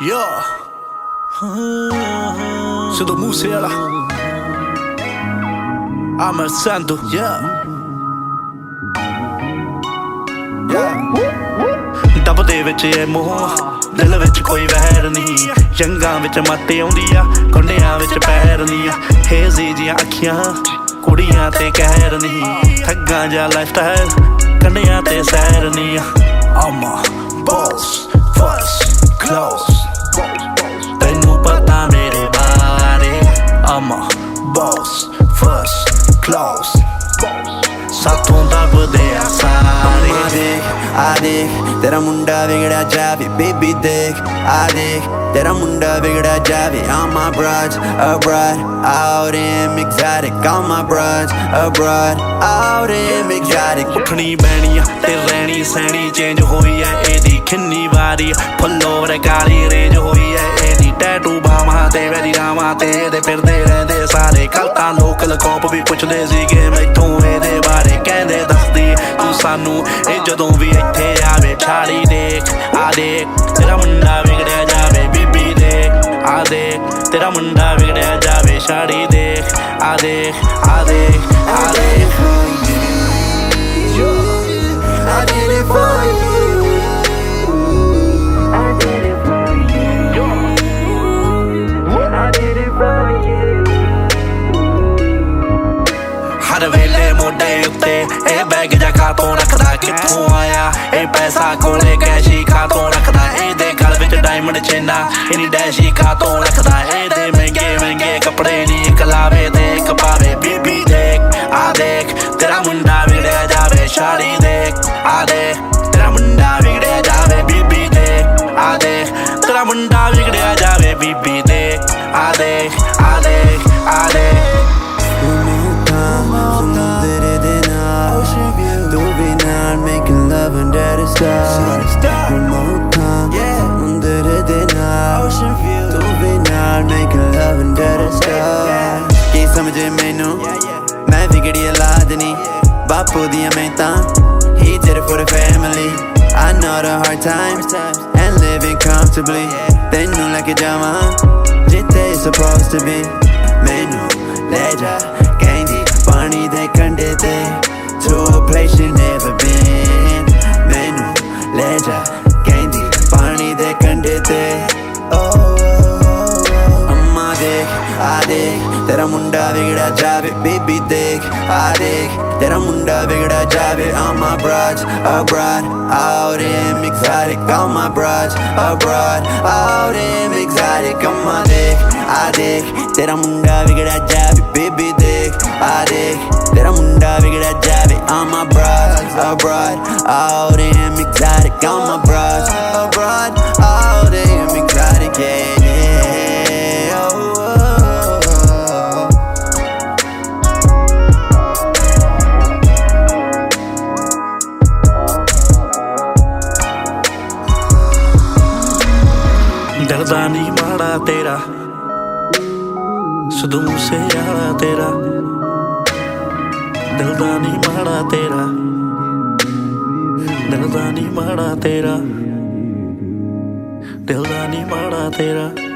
Yeah. Sido Musiala. I'm Santo. Yeah. ਡੱਬ ਦੇ ਵਿੱਚ ਇਹ ਮੋਹ ਦਿਲ ਵਿੱਚ ਕੋਈ ਵਹਿਰ ਨਹੀਂ ਜੰਗਾਂ ਵਿੱਚ ਮੱਤ ਆਉਂਦੀ ਆ ਕੁੰਡਿਆਂ ਵਿੱਚ ਪੈਰ ਨਹੀਂ ਹੇਜ਼ੀ ਜੀਆਂ ਅੱਖੀਆਂ ਕੁੜੀਆਂ ਤੇ ਕਹਿਰ ਨਹੀਂ ਠੱਗਾਂ ਜਾਂ ਲਾਈਫਸਟਾਈਲ ਕੰਡਿਆਂ ਤੇ ਸੈਰ ਨਹੀਂ I'm a boss first close ਤੈਨੂੰ ਪਤਾ ਮੇਰੇ ਬਾਰੇ I'm a boss first close ਸਾਥੋਂ ਦੱਬਦੇ ਆ ਸਾਰੇ ਆ ਦੇਖ ਤੇਰਾ ਮੁੰਡਾ ਵਿਗੜਿਆ ਜਾਵੇ ਬੇਬੀ ਦੇਖ ਆ ਦੇਖ ਤੇਰਾ ਮੁੰਡਾ ਵਿਗੜਿਆ ਜਾਵੇ all my broads abroad out in exotic all my broads abroad out in exotic ਉੱਠਣੀ ਬਹਿਣੀ ਤੇ ਰਹਿਣੀ ਸਹਿਣੀ ਚੇਂਜ ਹੋਈ ਐ ਇਹਦੀ ਕਿੰਨੀ ਵਾਰੀ ਫੁੱਲੋਵਰ ਕਾਲੀ ਰੇਂਜ ਹੋਈ ਐ ਇਹਦੀ ਟੈਟੂ ਬਾਹਾਂ ਤੇ ਵੈਰੀ ਰਾਵਾਂ ਤੇ ਇਹਦੇ ਫਿਰਦੇ ਰਹਿੰਦੇ ਸਾਰੇ ਕੱਲ ਤਾਂ ਲੋਕਲ ਕੋਪ ਵੀ ਪੁੱਛਦੇ ਸੀਗੇ ਮੈਥੋਂ ਇਹਦੇ ਬਾਰੇ ਕਹਿੰਦੇ ਦੱਸਦੀ ਤੂੰ ਸਾਨੂੰ ਇਹ ਜਦੋਂ ਵੀ ਇੱਥੇ ਆਵੇ ਛਾੜੀ ਦੇਖ ਆ ਦੇਖ ਤੇਰਾ ਮੁੰਡਾ ਵਿਗੜਿਆ ਜਾਵੇ ਬੀਬੀ ਦੇਖ ਆ ਦੇਖ ਤੇਰਾ ਮੁੰਡਾ ਵਿਗੜਿਆ ਜਾਵੇ ਛਾੜੀ ਦੇਖ ਆ ਦੇਖ ਆ ਦੇਖ ਆ ਦੇਖ I did it for you I did it for you I did it for you ਹਰ ਵੇਲੇ ਮੋਢੇ ਉੱਤੇ ਇਹ ਬੈਗ ਜਾ ਕਾਤੋਂ ਰੱਖਦਾ ਕਿੱਥੋਂ ਆਇਆ ਇਹ ਪੈਸਾ ਕੋਲੇ ਕੈਸ਼ੀ ਕਾਤੋਂ ਰੱਖਦਾ ਇਹਦੇ ਗਲ ਵਿੱਚ ਡਾਇਮੰਡ ਚੇਨਾ ਇਹਨੀ ਡੈਸ਼ੀ ਕਾਤੋਂ ਰੱਖਦਾ ਇਹਦੇ ਮਹਿੰਗੇ ਮਹਿੰਗੇ ਕੱਪੜੇ ਨੀ ਇੱਕ ਲਾਵੇ ਤੇ ਇੱਕ ਪਾਵੇ ਬੀਬੀ ਦੇਖ ਆ ਦੇਖ ਤੇਰਾ ਮੁੰਡਾ ਵਿਗੜਿਆ ਜਾਵੇ ਛਾੜੀ ਦੇਖ ਆ ਦੇਖ ਤੇਰਾ ਮੁੰਡਾ ਵਿਗੜਿਆ ਜਾਵੇ ਬੀਬੀ ਦੇਖ ਆ ਦੇਖ ਤੇਰਾ ਮੁੰਡਾ ਵਿਗੜਿਆ ਜਾਵੇ ਬੀਬੀ ਦੇਖ ਆ ਦੇਖ ਆ ਦੇਖ ਆ ਦੇਖ making love under the stars one more time under the night tu bhi naal making love under the stars ki samjhe mainu main vigadi aulad nahi bapu diyan main taan he did it for the family I know the hard times and living comfortably tenu leke jawa jitte supposed to be mainu le ja kendi pani de kande te to a place you never been mainu le ja kendi pani de kande te amma dekh aa dekh tera munda vigda jave baby dekh aa dekh tera munda vigda jave all my broads abroad out in exotic all my broads abroad out in exotic amma dekh aa dekh tera munda vigda jave baby dekh aa dekh tera munda vigda jave all my broads abroad out in exotic all my broads abroad out in exotic yeah oh, oh, oh. ਡਰਦਾ ਨਹੀਂ ਮਾੜਾ ਤੇਰਾ ਸਿੱਧੂ ਮੂਸੇਵਾਲਾ ਤੇਰਾ ਦਿਲਦਾ ਨਹੀਂ ਮਾੜਾ ਤੇਰਾ ਦਿਲਦਾ ਨਹੀਂ ਮਾੜਾ ਤੇਰਾ ਦਿਲਦਾ ਨਹੀਂ ਮਾੜਾ ਤੇਰਾ